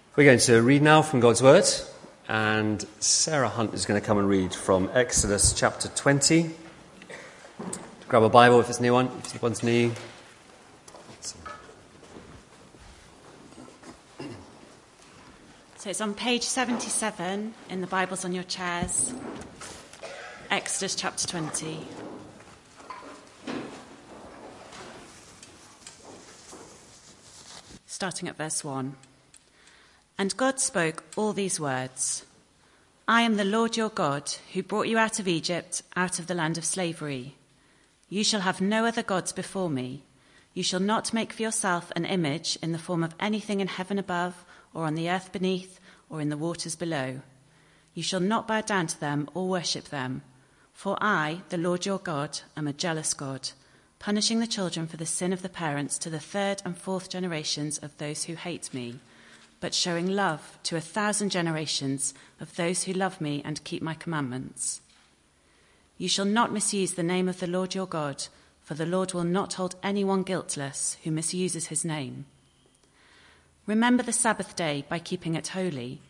We're going to read now from God's Word, and Sarah Hunt is going to come and read from Exodus chapter 20. Grab a Bible if it's a new one, if one's new. So it's on page 77 in the Bibles on your chairs, Exodus chapter 20. Starting at verse 1. And God spoke all these words. I am the Lord your God, who brought you out of Egypt, out of the land of slavery. You shall have no other gods before me. You shall not make for yourself an image in the form of anything in heaven above, or on the earth beneath, or in the waters below. You shall not bow down to them or worship them. For I, the Lord your God, am a jealous God, punishing the children for the sin of the parents to the third and fourth generations of those who hate me, but showing love to 1,000 generations of those who love me and keep my commandments. You shall not misuse the name of the Lord your God, for the Lord will not hold anyone guiltless who misuses his name. Remember the Sabbath day by keeping it holy.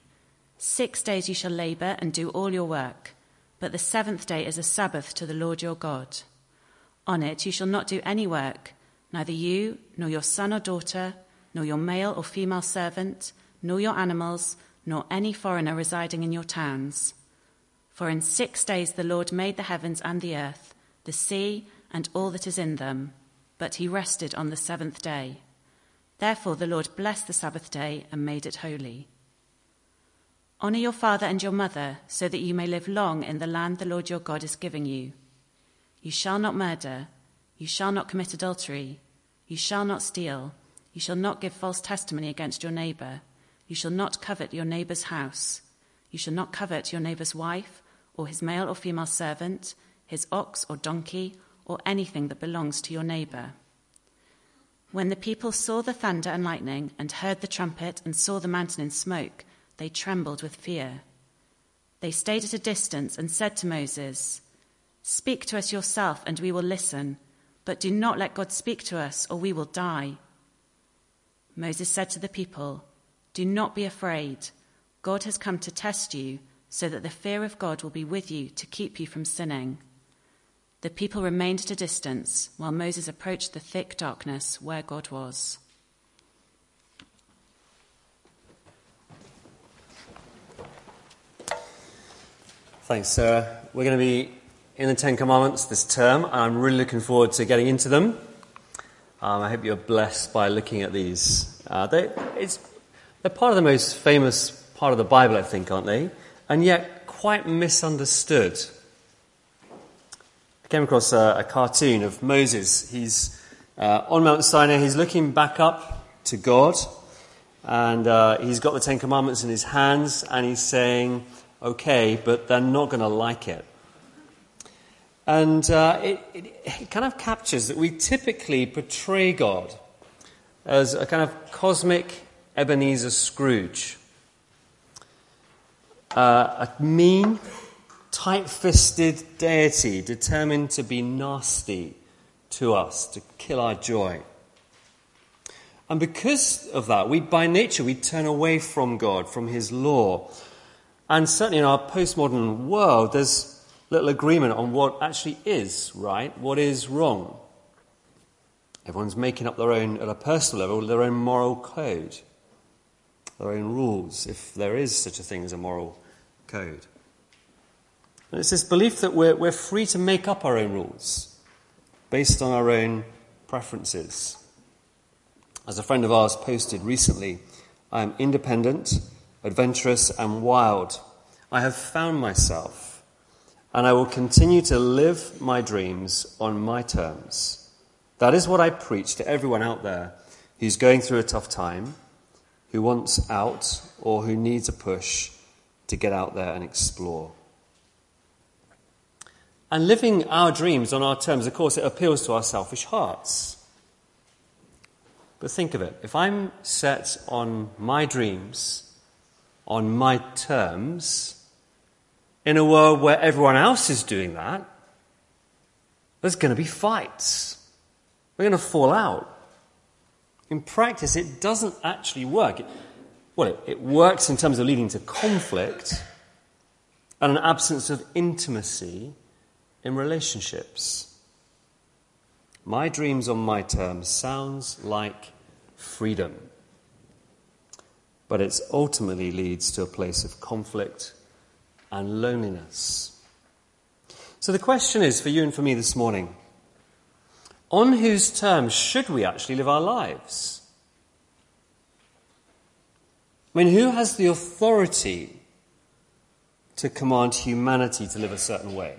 6 days you shall labor and do all your work, but the seventh day is a Sabbath to the Lord your God. On it you shall not do any work, neither you, nor your son or daughter, nor your male or female servant, nor your animals, nor any foreigner residing in your towns. For in 6 days the Lord made the heavens and the earth, the sea, and all that is in them, but he rested on the seventh day. Therefore the Lord blessed the Sabbath day and made it holy. Honor your father and your mother, so that you may live long in the land the Lord your God is giving you. You shall not murder. You shall not commit adultery. You shall not steal. You shall not give false testimony against your neighbor. You shall not covet your neighbor's house. You shall not covet your neighbor's wife, or his male or female servant, his ox or donkey, or anything that belongs to your neighbor. When the people saw the thunder and lightning, and heard the trumpet, and saw the mountain in smoke, they trembled with fear. They stayed at a distance and said to Moses, "Speak to us yourself, and we will listen, but do not let God speak to us, or we will die." Moses said to the people, "Do not be afraid. God has come to test you, so that the fear of God will be with you to keep you from sinning." The people remained at a distance while Moses approached the thick darkness where God was. Thanks, Sarah. We're going to be in the Ten Commandments this term, and I'm really looking forward to getting into them. I hope you're blessed by looking at these. They're part of the most famous part of the Bible, I think, aren't they? And yet quite misunderstood. I came across a cartoon of Moses. He's on Mount Sinai. He's looking back up to God, and he's got the Ten Commandments in his hands, and he's saying, "Okay, but they're not going to like it." And it kind of captures that we typically portray God as a kind of cosmic Ebenezer Scrooge. A mean, tight-fisted deity determined to be nasty to us, to kill our joy. And because of that, by nature, we turn away from God, from his law. And certainly in our postmodern world, there's little agreement on what actually is right, what is wrong. Everyone's making up their own, at a personal level, their own moral code, their own rules, if there is such a thing as a moral code. And it's this belief that we're free to make up our own rules based on our own preferences. As a friend of ours posted recently, "I am independent, adventurous and wild. I have found myself, and I will continue to live my dreams on my terms. That is what I preach to everyone out there who's going through a tough time, who wants out, or who needs a push to get out there and explore." And living our dreams on our terms, of course, it appeals to our selfish hearts. But think of it. If I'm set on my dreams, on my terms, in a world where everyone else is doing that, there's going to be fights. We're going to fall out. In practice, it doesn't actually work. it works in terms of leading to conflict and an absence of intimacy in relationships. My dreams on my terms sounds like freedom, but it ultimately leads to a place of conflict and loneliness. So the question is for you and for me this morning, on whose terms should we actually live our lives? I mean, who has the authority to command humanity to live a certain way?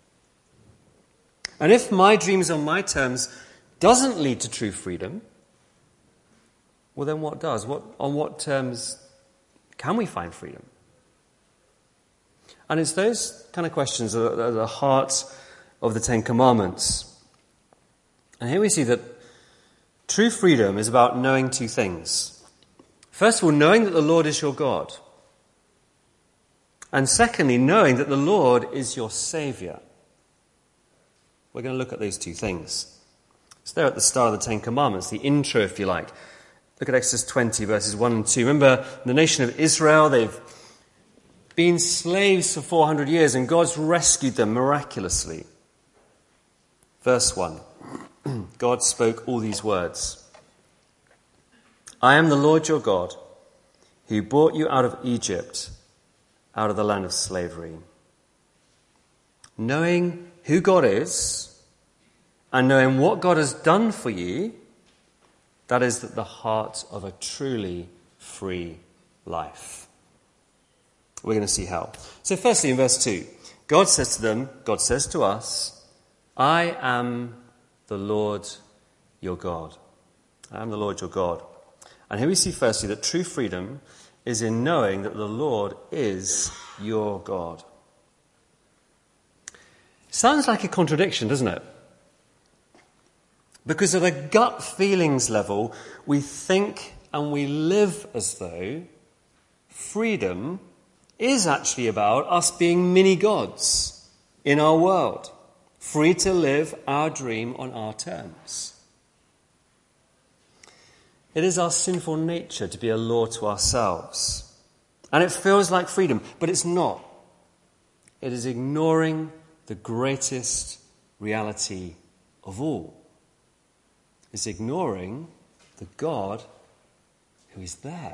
And if my dreams on my terms doesn't lead to true freedom, well then what does? On what terms can we find freedom? And it's those kind of questions that are at the heart of the Ten Commandments. And here we see that true freedom is about knowing two things. First of all, knowing that the Lord is your God. And secondly, knowing that the Lord is your Saviour. We're going to look at those two things. It's there at the start of the Ten Commandments, the intro, if you like. Look at Exodus 20, verses 1 and 2. Remember, the nation of Israel, they've been slaves for 400 years, and God's rescued them miraculously. Verse 1. God spoke all these words. I am the Lord your God, who brought you out of Egypt, out of the land of slavery. Knowing who God is, and knowing what God has done for you, that is at the heart of a truly free life. We're going to see how. So firstly, in verse 2, God says to them, God says to us, I am the Lord your God. I am the Lord your God. And here we see firstly that true freedom is in knowing that the Lord is your God. Sounds like a contradiction, doesn't it? Because at a gut feelings level, we think and we live as though freedom is actually about us being mini-gods in our world, free to live our dream on our terms. It is our sinful nature to be a law to ourselves. And it feels like freedom, but it's not. It is ignoring the greatest reality of all. It's ignoring the God who is there.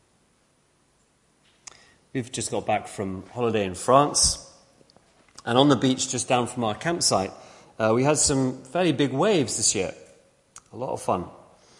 We've just got back from holiday in France, and on the beach just down from our campsite, we had some fairly big waves this year. A lot of fun.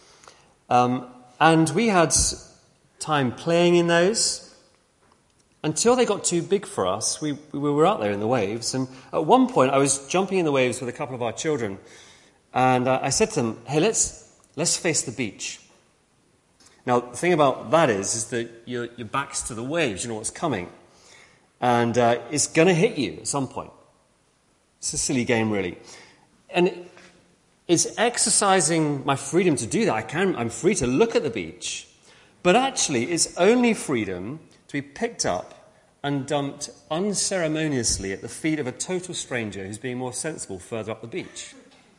And we had time playing in those until they got too big for us. We were out there in the waves, and at one point I was jumping in the waves with a couple of our children, and I said to them, hey, let's face the beach. Now, the thing about that is that your back's to the waves, you know what's coming, and it's going to hit you at some point. It's a silly game, really. And it's exercising my freedom to do that. I'm free to look at the beach. But actually, it's only freedom to be picked up and dumped unceremoniously at the feet of a total stranger who's being more sensible further up the beach.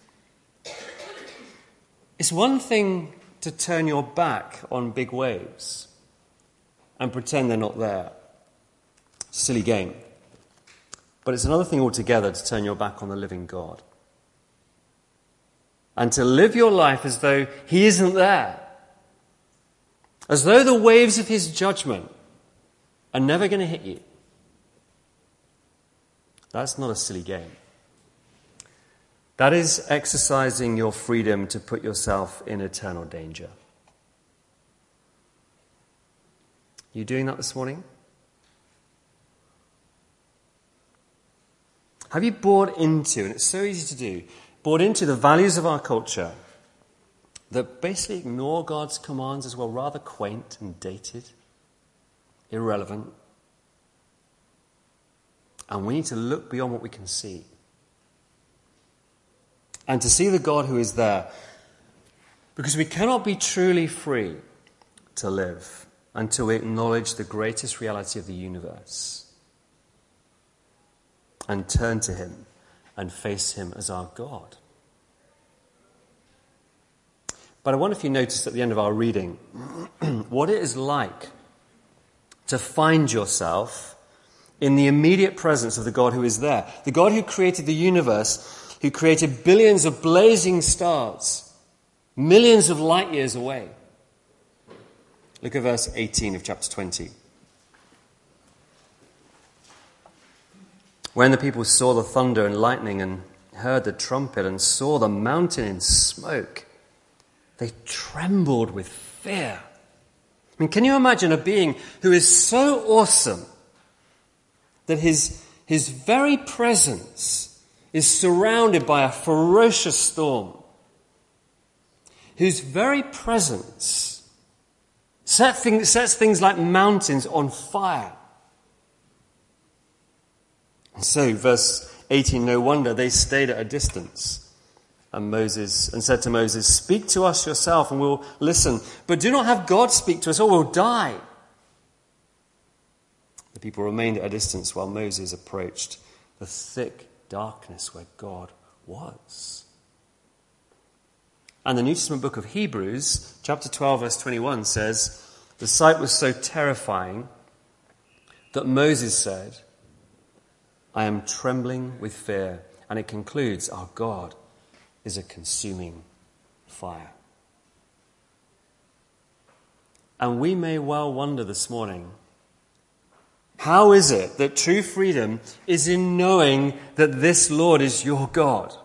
It's one thing to turn your back on big waves and pretend they're not there. Silly game. But it's another thing altogether to turn your back on the living God. And to live your life as though he isn't there. As though the waves of his judgment are never going to hit you. That's not a silly game. That is exercising your freedom to put yourself in eternal danger. You doing that this morning? Have you bought into, and it's so easy to do, bought into the values of our culture that basically ignore God's commands as well, rather quaint and dated, irrelevant. And we need to look beyond what we can see. And to see the God who is there. Because we cannot be truly free to live until we acknowledge the greatest reality of the universe. And turn to him and face him as our God. But I wonder if you noticed at the end of our reading what it is like to find yourself in the immediate presence of the God who is there. The God who created the universe, who created billions of blazing stars, millions of light years away. Look at verse 18 of chapter 20. When the people saw the thunder and lightning and heard the trumpet and saw the mountain in smoke, they trembled with fear. I mean, can you imagine a being who is so awesome that his very presence is surrounded by a ferocious storm, whose very presence sets things like mountains on fire? And so, verse 18, no wonder they stayed at a distance and said to Moses, "Speak to us yourself and we'll listen, but do not have God speak to us or we'll die." The people remained at a distance while Moses approached the thick darkness where God was. And the New Testament book of Hebrews, chapter 12, verse 21 says, the sight was so terrifying that Moses said, "I am trembling with fear." And it concludes, our God is a consuming fire. And we may well wonder this morning, how is it that true freedom is in knowing that this Lord is your God?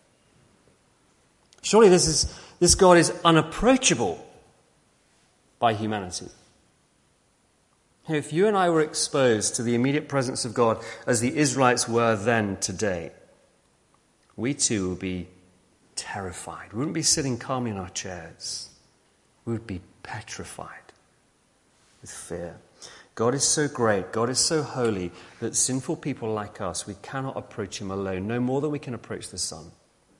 Surely this God is unapproachable by humanity. If you and I were exposed to the immediate presence of God as the Israelites were then today, we too would be terrified. We wouldn't be sitting calmly in our chairs. We would be petrified with fear. God is so great, God is so holy, that sinful people like us, we cannot approach him alone, no more than we can approach the sun.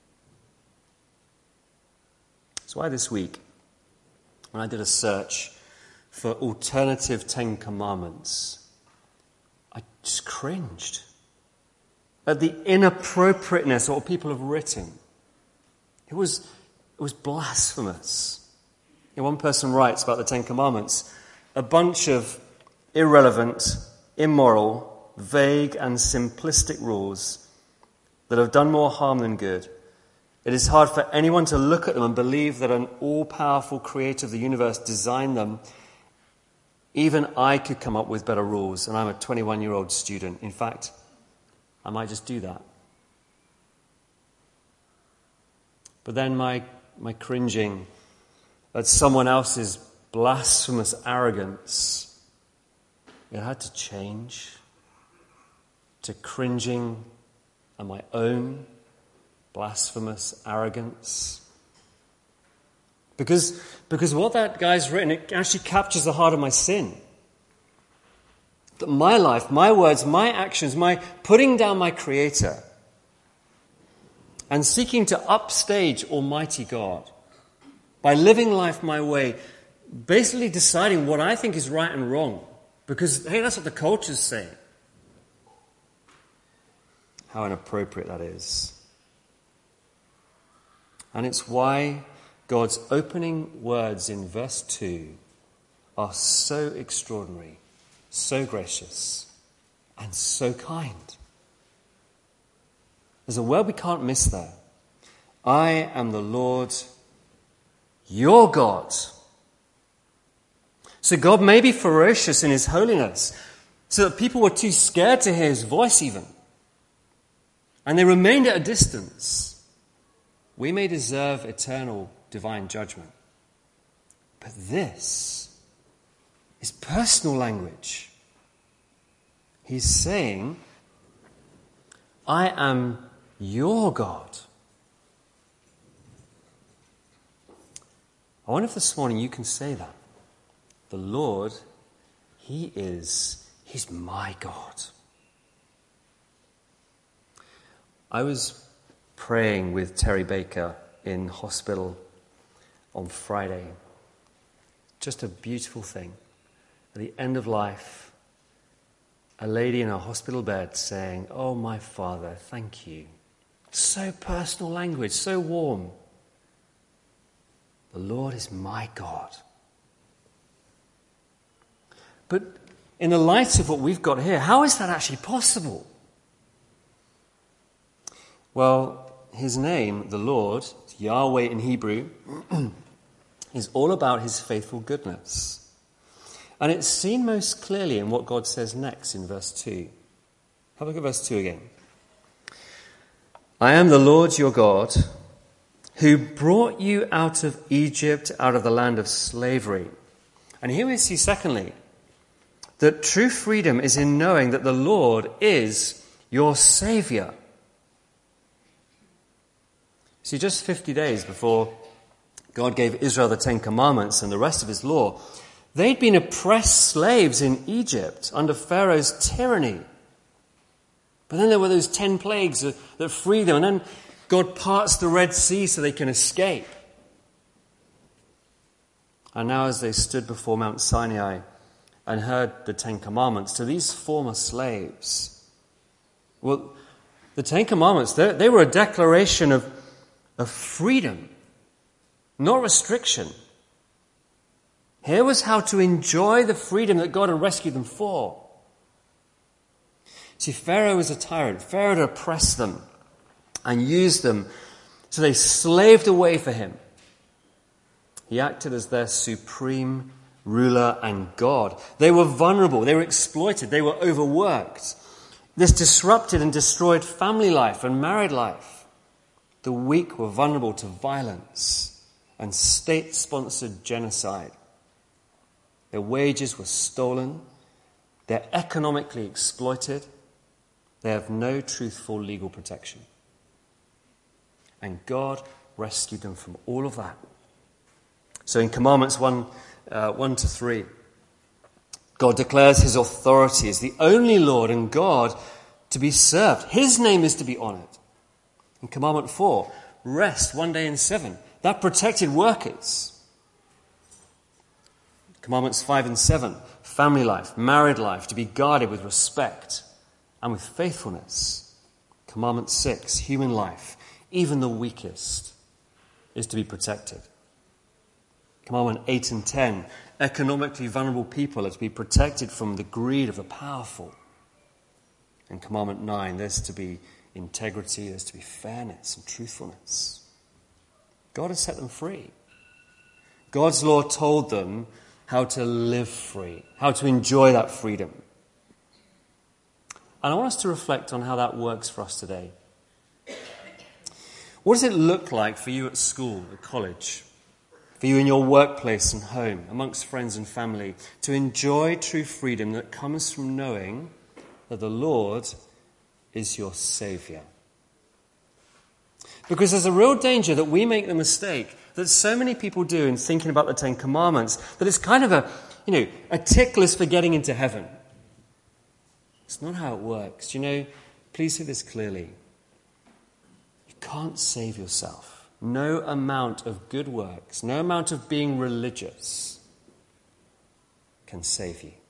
That's why this week, when I did a search for alternative Ten Commandments, I just cringed at the inappropriateness of what people have written. It was blasphemous. One person writes about the Ten Commandments, a bunch of irrelevant, immoral, vague and simplistic rules that have done more harm than good. It is hard for anyone to look at them and believe that an all-powerful creator of the universe designed them. Even I could come up with better rules, and I'm a 21-year-old student. In fact, I might just do that. But then my cringing at someone else's blasphemous arrogance, it had to change to cringing at my own blasphemous arrogance. Because what that guy's written, it actually captures the heart of my sin. That my life, my words, my actions, my putting down my Creator and seeking to upstage Almighty God by living life my way, basically deciding what I think is right and wrong, because, hey, that's what the culture's saying. How inappropriate that is. And it's why God's opening words in verse 2 are so extraordinary, so gracious, and so kind. There's a word we can't miss there. I am the Lord, your God. So God may be ferocious in his holiness, so that people were too scared to hear his voice even. And they remained at a distance. We may deserve eternal divine judgment. But this is personal language. He's saying, I am your God. I wonder if this morning you can say that. The Lord, he's my God. I was praying with Terry Baker in hospital on Friday. Just a beautiful thing. At the end of life, a lady in a hospital bed saying, "Oh, my Father, thank you." So personal language, so warm. The Lord is my God. But in the light of what we've got here, how is that actually possible? Well, his name, the Lord, Yahweh in Hebrew, is all about his faithful goodness. And it's seen most clearly in what God says next in verse 2. Have a look at verse 2 again. I am the Lord your God, who brought you out of Egypt, out of the land of slavery. And here we see, secondly, that true freedom is in knowing that the Lord is your Saviour. See, just 50 days before God gave Israel the Ten Commandments and the rest of his law, they'd been oppressed slaves in Egypt under Pharaoh's tyranny. But then there were those 10 plagues that freed them, and then God parts the Red Sea so they can escape. And now as they stood before Mount Sinai and heard the Ten Commandments to these former slaves, well, the Ten Commandments, they were a declaration of freedom, not restriction. Here was how to enjoy the freedom that God had rescued them for. See, Pharaoh was a tyrant. Pharaoh had oppressed them and used them, so they slaved away for him. He acted as their supreme ruler and God. They were vulnerable. They were exploited. They were overworked. This disrupted and destroyed family life and married life. The weak were vulnerable to violence and state-sponsored genocide. Their wages were stolen. They're economically exploited. They have no truthful legal protection. And God rescued them from all of that. So in Commandments 1 to 3, God declares his authority as the only Lord and God to be served. His name is to be honored. In Commandment 4, rest one day in 7. That protected workers. Commandments 5 and 7, family life, married life, to be guarded with respect and with faithfulness. Commandment 6, human life, even the weakest, is to be protected. Commandment 8 and 10, economically vulnerable people are to be protected from the greed of the powerful. And Commandment 9, there's to be integrity, there's to be fairness and truthfulness. God has set them free. God's law told them how to live free, how to enjoy that freedom. And I want us to reflect on how that works for us today. What does it look like for you at school, at college, for you in your workplace and home, amongst friends and family, to enjoy true freedom that comes from knowing that the Lord is your Saviour? Because there's a real danger that we make the mistake that so many people do in thinking about the Ten Commandments, that it's kind of a tick list for getting into heaven. It's not how it works. Please hear this clearly. You can't save yourself. No amount of good works, no amount of being religious can save you.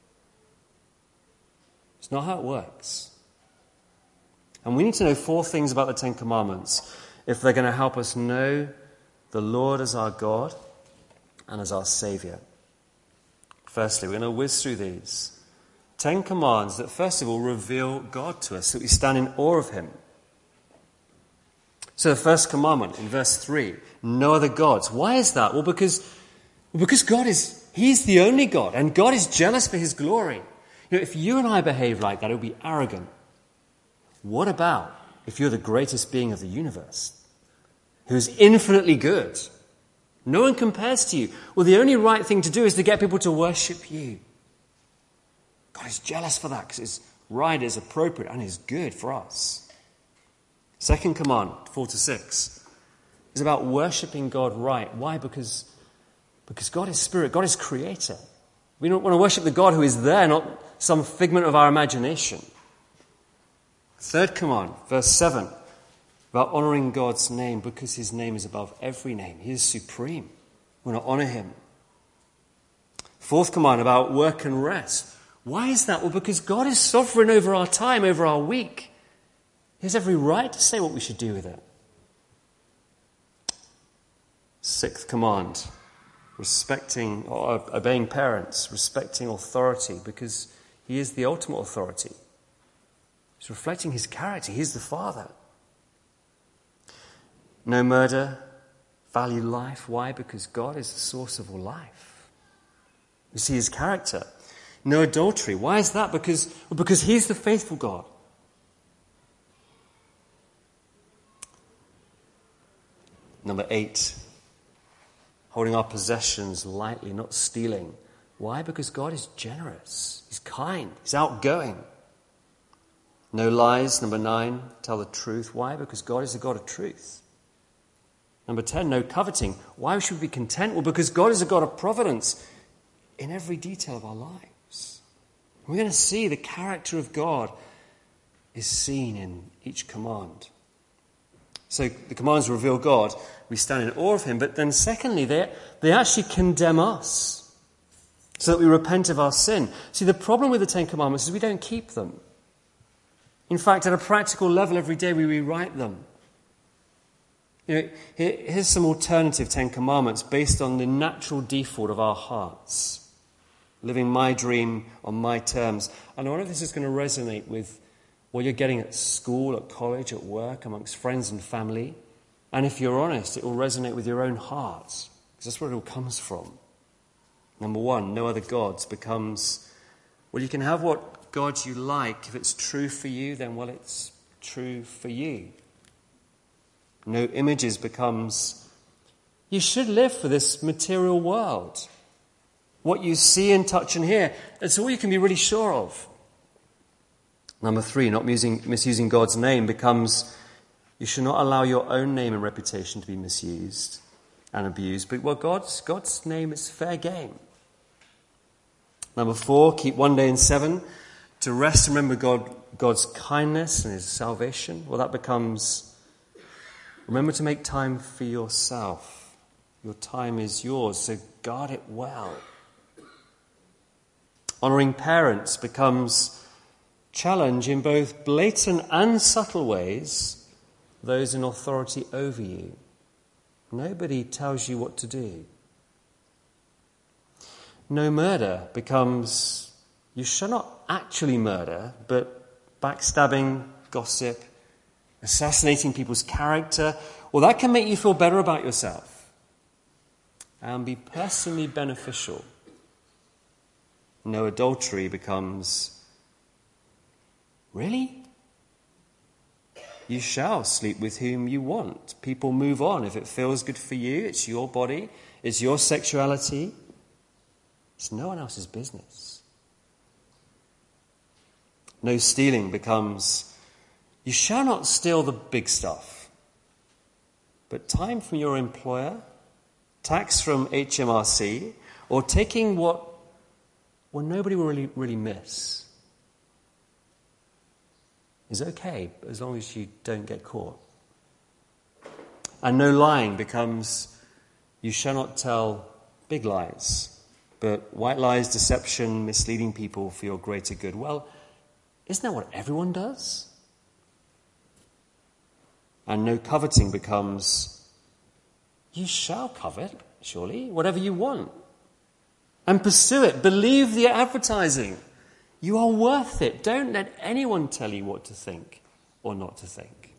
It's not how it works. And we need to know 4 things about the Ten Commandments if they're going to help us know the Lord as our God and as our Saviour. Firstly, we're going to whiz through these 10 commands that, first of all, reveal God to us, so that we stand in awe of him. So the first commandment in verse 3, no other gods. Why is that? Well, because God he's the only God, and God is jealous for his glory. If you and I behave like that, it would be arrogant. What about if you're the greatest being of the universe, who is infinitely good? No one compares to you. Well, the only right thing to do is to get people to worship you. God is jealous for that because it's right, it's appropriate, and it's good for us. Second command, 4 to 6, is about worshipping God right. Why? Because God is spirit, God is creator. We don't want to worship the God who is there, not some figment of our imagination. Third command, verse 7, about honouring God's name because his name is above every name. He is supreme. We want to honour him. Fourth command, about work and rest. Why is that? Well, because God is sovereign over our time, over our week. He has every right to say what we should do with it. Sixth command, respecting or obeying parents, respecting authority, because He is the ultimate authority. He's reflecting his character. He's the Father. No murder. Value life. Why? Because God is the source of all life. We see his character. No adultery. Why is that? Because he's the faithful God. Number 8. Holding our possessions lightly, not stealing. Why? Because God is generous. He's kind. He's outgoing. No lies. Number 9. Tell the truth. Why? Because God is a God of truth. Number 10. No coveting. Why should we be content? Well, because God is a God of providence in every detail of our lives. We're going to see the character of God is seen in each command. So the commands reveal God. We stand in awe of him. But then secondly, they actually condemn us so that we repent of our sin. See, the problem with the Ten Commandments is we don't keep them. In fact, at a practical level, every day we rewrite them. Here's some alternative Ten Commandments based on the natural default of our hearts. Living my dream on my terms. And I wonder if this is going to resonate with what you're getting at school, at college, at work, amongst friends and family. And if you're honest, it will resonate with your own heart, because that's where it all comes from. Number 1, no other gods becomes, well, you can have what God you like. If it's true for you, then, well, it's true for you. No images becomes, you should live for this material world. What you see and touch and hear, it's all you can be really sure of. Number 3, not misusing God's name becomes, you should not allow your own name and reputation to be misused and abused. But well, God's name is fair game. Number 4, keep one day in 7 to rest and remember God's kindness and his salvation. Well, that becomes, remember to make time for yourself. Your time is yours, so guard it well. Honouring parents becomes challenge in both blatant and subtle ways those in authority over you. Nobody tells you what to do. No murder becomes, you shall not actually murder, but backstabbing, gossip, assassinating people's character. Well, that can make you feel better about yourself and be personally beneficial. No adultery becomes, really? You shall sleep with whom you want. People move on. If it feels good for you, it's your body, it's your sexuality. It's no one else's business. No stealing becomes, you shall not steal the big stuff, but time from your employer, tax from HMRC, or taking what nobody will really miss is okay, as long as you don't get caught. And no lying becomes, you shall not tell big lies, but white lies, deception, misleading people for your greater good. Well, isn't that what everyone does? And no coveting becomes, you shall covet, surely, whatever you want. And pursue it. Believe the advertising. You are worth it. Don't let anyone tell you what to think or not to think.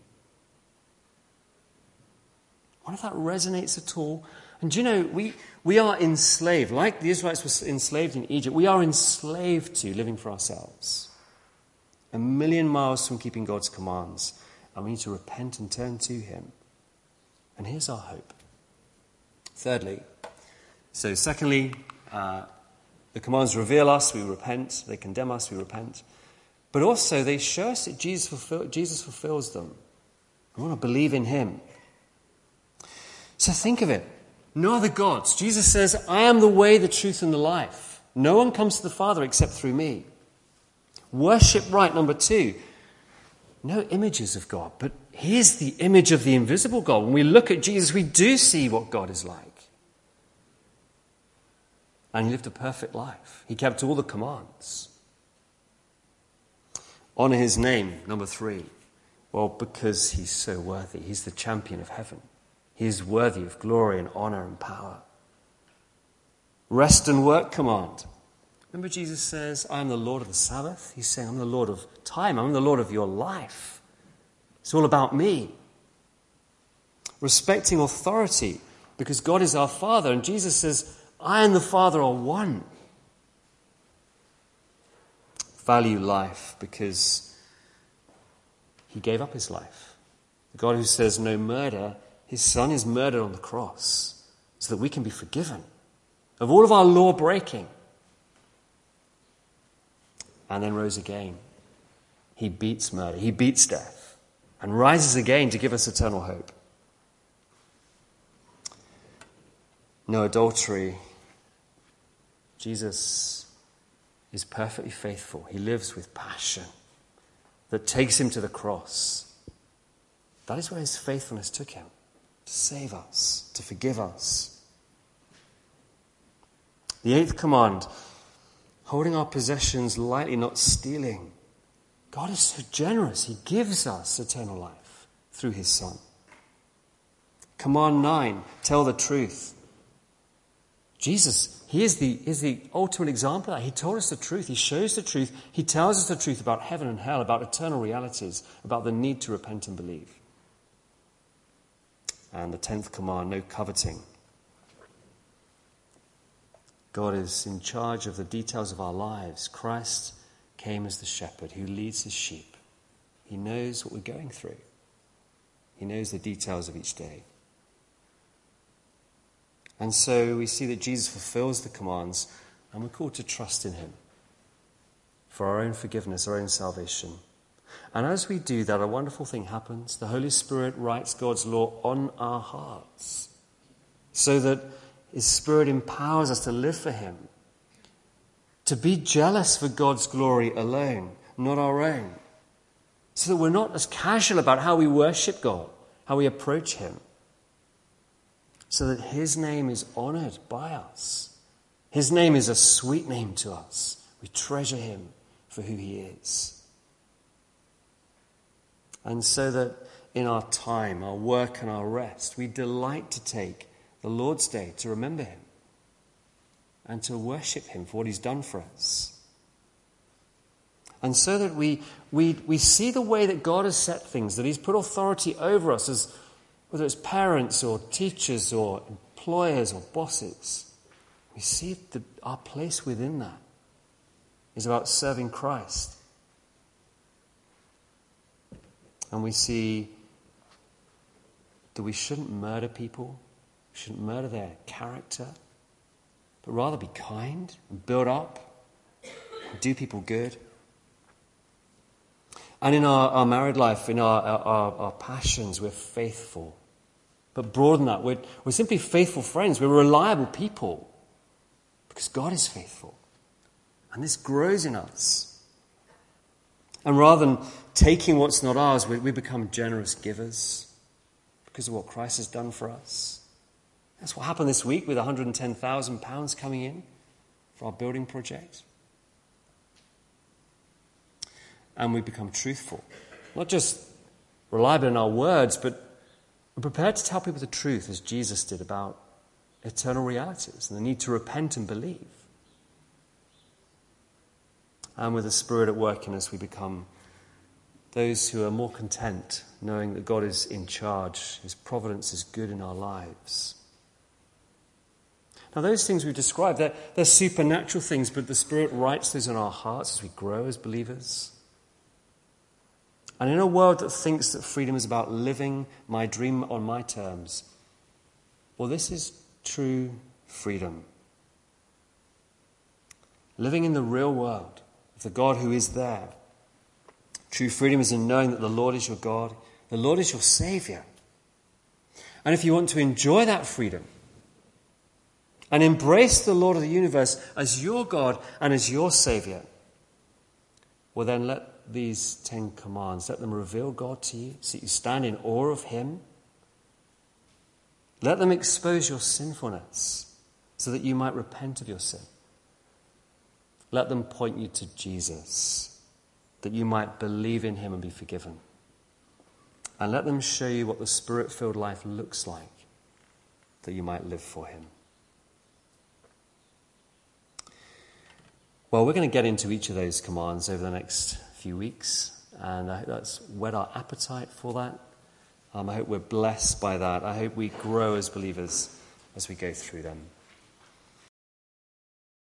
What if that resonates at all? And do you know, we are enslaved. Like the Israelites were enslaved in Egypt, we are enslaved to living for ourselves. 1,000,000 miles from keeping God's commands. And we need to repent and turn to him. And here's our hope. Secondly, the commands reveal us, we repent. They condemn us, we repent. But also they show us that Jesus fulfills them. We want to believe in him. So think of it. No other gods. Jesus says, I am the way, the truth, and the life. No one comes to the Father except through me. Worship right, number 2. No images of God, but here's the image of the invisible God. When we look at Jesus, we do see what God is like. And he lived a perfect life. He kept all the commands. Honor his name, number 3. Well, because he's so worthy. He's the champion of heaven. He is worthy of glory and honor and power. Rest and work command. Remember Jesus says, I am the Lord of the Sabbath? He's saying, I'm the Lord of time. I'm the Lord of your life. It's all about me. Respecting authority, because God is our Father. And Jesus says, I and the Father are one. Value life, because he gave up his life. The God who says no murder, his Son is murdered on the cross so that we can be forgiven of all of our law breaking. And then rose again. He beats murder, he beats death, and rises again to give us eternal hope. No adultery. Jesus is perfectly faithful. He lives with passion that takes him to the cross. That is where his faithfulness took him, to save us, to forgive us. The 8th command, holding our possessions lightly, not stealing. God is so generous. He gives us eternal life through his Son. Command 9, tell the truth. Jesus, he is the ultimate example of that. He told us the truth. He shows the truth. He tells us the truth about heaven and hell, about eternal realities, about the need to repent and believe. And the 10th command, no coveting. God is in charge of the details of our lives. Christ came as the shepherd who leads his sheep. He knows what we're going through. He knows the details of each day. And so we see that Jesus fulfills the commands, and we're called to trust in him for our own forgiveness, our own salvation. And as we do that, a wonderful thing happens. The Holy Spirit writes God's law on our hearts so that his Spirit empowers us to live for him, to be jealous for God's glory alone, not our own, so that we're not as casual about how we worship God, how we approach him, so that his name is honored by us. His name is a sweet name to us. We treasure him for who he is. And so that in our time, our work and our rest, we delight to take the Lord's Day to remember him and to worship him for what he's done for us. And so that we see the way that God has set things, that he's put authority over us, as whether it's parents or teachers or employers or bosses. We see that our place within that is about serving Christ. And we see that we shouldn't murder people, we shouldn't murder their character, but rather be kind and build up and do people good. And in our married life, in our passions, we're faithful. But broader than that, we're simply faithful friends. We're reliable people because God is faithful. And this grows in us. And rather than taking what's not ours, we become generous givers because of what Christ has done for us. That's what happened this week with £110,000 coming in for our building project. And we become truthful. Not just reliable in our words, but we're prepared to tell people the truth, as Jesus did, about eternal realities and the need to repent and believe. And with the Spirit at work in us, we become those who are more content, knowing that God is in charge, his providence is good in our lives. Now, those things we've described, they're supernatural things, but the Spirit writes those in our hearts as we grow as believers. And in a world that thinks that freedom is about living my dream on my terms, well, this is true freedom. Living in the real world of the God who is there. True freedom is in knowing that the Lord is your God, the Lord is your Saviour. And if you want to enjoy that freedom and embrace the Lord of the universe as your God and as your Saviour, well, then let these 10 commands, let them reveal God to you so that you stand in awe of him. Let them expose your sinfulness so that you might repent of your sin. Let them point you to Jesus, that you might believe in him and be forgiven. And let them show you what the Spirit-filled life looks like, that you might live for him. Well, we're going to get into each of those commands over the next few weeks, and I hope that's whet our appetite for that. I hope we're blessed by that. I hope we grow as believers as we go through them.